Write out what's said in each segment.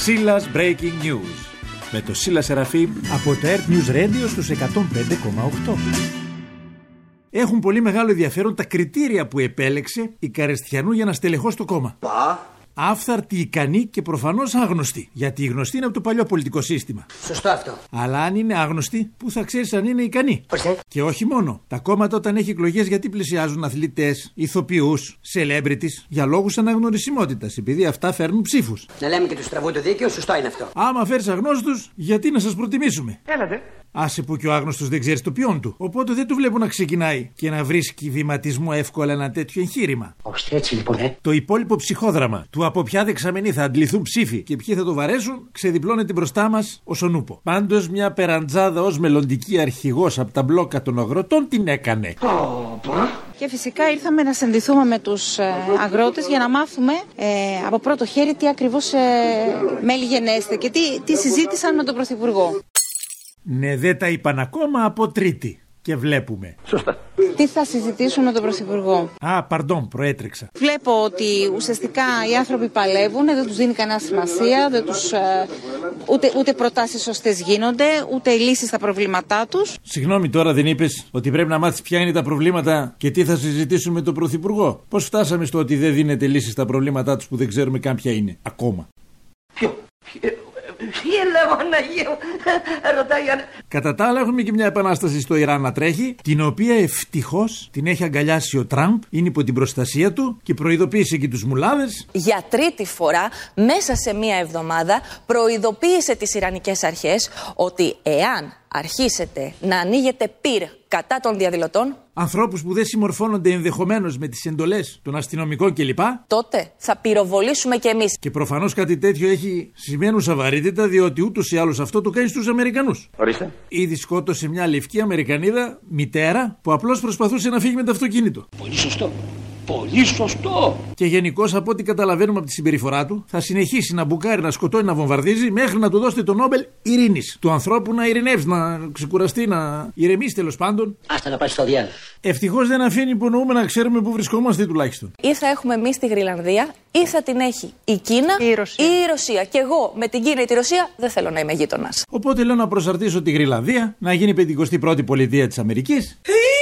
Σίλας Breaking News με το Σίλα Σεραφείμ από το Earth News Radio στους 105,8. Έχουν πολύ μεγάλο ενδιαφέρον τα κριτήρια που επέλεξε η Καρεστιανού για να στελεχώσει το κόμμα. Άφθαρτη, ικανή και προφανώς άγνωστη. Γιατί η γνωστή είναι από το παλιό πολιτικό σύστημα. Σωστό αυτό. Αλλά αν είναι άγνωστη, πού θα ξέρεις αν είναι ικανή. Και όχι μόνο. Τα κόμματα όταν έχει εκλογές, γιατί πλησιάζουν αθλητές, ηθοποιούς, celebrities, για λόγους αναγνωρισιμότητας. Επειδή αυτά φέρνουν ψήφους. Να λέμε και του τραβού το δίκαιο, σωστό είναι αυτό. Άμα φέρεις αγνώστους, γιατί να σας προτιμήσουμε. Έλατε. Άσε που και ο άγνωστος δεν ξέρει το ποιόν του. Οπότε δεν του βλέπω να ξεκινάει και να βρίσκει βηματισμό εύκολα ένα τέτοιο εγχείρημα. Ώστε έτσι λοιπόν, Το υπόλοιπο ψυχόδραμα του από ποια δεξαμενή θα αντληθούν ψήφοι και ποιοι θα το βαρέσουν ξεδιπλώνεται μπροστά μας ως ο νούπο. Πάντως μια περαντζάδα ως μελλοντική αρχηγός από τα μπλόκα των αγροτών την έκανε. Και φυσικά ήρθαμε να συναντηθούμε με τους αγρότες για να μάθουμε από πρώτο χέρι τι ακριβώς μέλη γενέστε και τι συζήτησαν με τον Πρωθυπουργό. Ναι, δεν τα είπαν ακόμα από Τρίτη. Και βλέπουμε. Σωστά. Τι θα συζητήσουν με τον Πρωθυπουργό. Προέτρεξα. Βλέπω ότι ουσιαστικά οι άνθρωποι παλεύουν, δεν τους δίνει κανένα σημασία, δεν τους, ούτε προτάσεις σωστές γίνονται, ούτε λύσεις στα προβλήματά τους. Συγγνώμη, τώρα δεν είπες ότι πρέπει να μάθεις ποια είναι τα προβλήματα και τι θα συζητήσουν με τον Πρωθυπουργό. Πώς φτάσαμε στο ότι δεν δίνεται λύσεις στα προβλήματά τους που δεν ξέρουμε καν ποια είναι ακόμα. Κατά τα άλλα, έχουμε και μια επανάσταση στο Ιράν να τρέχει, την οποία ευτυχώς την έχει αγκαλιάσει ο Τραμπ, είναι υπό την προστασία του και προειδοποίησε και τους μουλάδες. Για τρίτη φορά, μέσα σε μία εβδομάδα, προειδοποίησε τις Ιρανικές αρχές ότι εάν αρχίσετε να ανοίγετε πυρ κατά των διαδηλωτών, ανθρώπους που δεν συμμορφώνονται ενδεχομένως με τις εντολές των αστυνομικών κλπ, τότε θα πυροβολήσουμε κι εμείς. Και προφανώς κάτι τέτοιο έχει σημαίνουσα βαρύτητα, διότι ούτως ή άλλως αυτό το κάνει στους Αμερικανούς. Ορίστε. Ήδη σκότωσε μια λευκή Αμερικανίδα μητέρα που απλώς προσπαθούσε να φύγει με το αυτοκίνητο. Πολύ σωστό. Πολύ σωστό. Και γενικώς από ό,τι καταλαβαίνουμε από τη συμπεριφορά του, θα συνεχίσει να μπουκάρει, να σκοτώνει, να βομβαρδίζει μέχρι να του δώσετε το Νόμπελ ειρήνης. Του ανθρώπου να ειρηνεύσει, να ξεκουραστεί, να ηρεμήσει τέλος πάντων. Άστα να πάει στο διάλογο. Ευτυχώς δεν αφήνει υπονοούμε να ξέρουμε πού βρισκόμαστε τουλάχιστον. Ή θα έχουμε εμείς τη Γροιλανδία, ή θα την έχει η Κίνα ή η Ρωσία. Και εγώ με την Κίνα ή τη Ρωσία δεν θέλω να είμαι γείτονας. Οπότε λέω να προσαρτήσω τη Γροιλανδία, να γίνει 51η πολιτεία της Αμερικής.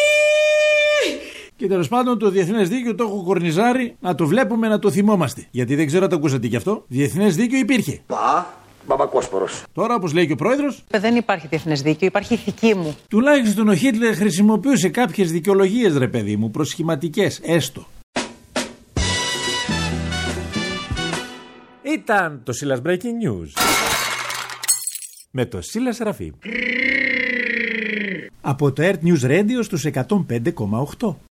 Και τέλος πάντων το διεθνές δίκαιο το έχω κορνιζάρει, να το βλέπουμε, να το θυμόμαστε. Γιατί δεν ξέρω αν το ακούσατε κι αυτό. Διεθνές δίκαιο υπήρχε. Μπαμπακόσπορος. Τώρα, όπως λέει και ο πρόεδρος, δεν υπάρχει διεθνές δίκαιο, υπάρχει ηθική μου. Τουλάχιστον ο Χίτλερ χρησιμοποιούσε κάποιες δικαιολογίες, ρε παιδί μου, προσχηματικές, έστω. Ήταν το Σίλας Breaking News με το Σίλα Σεραφείμ από το Earth News Radio στους 105,8.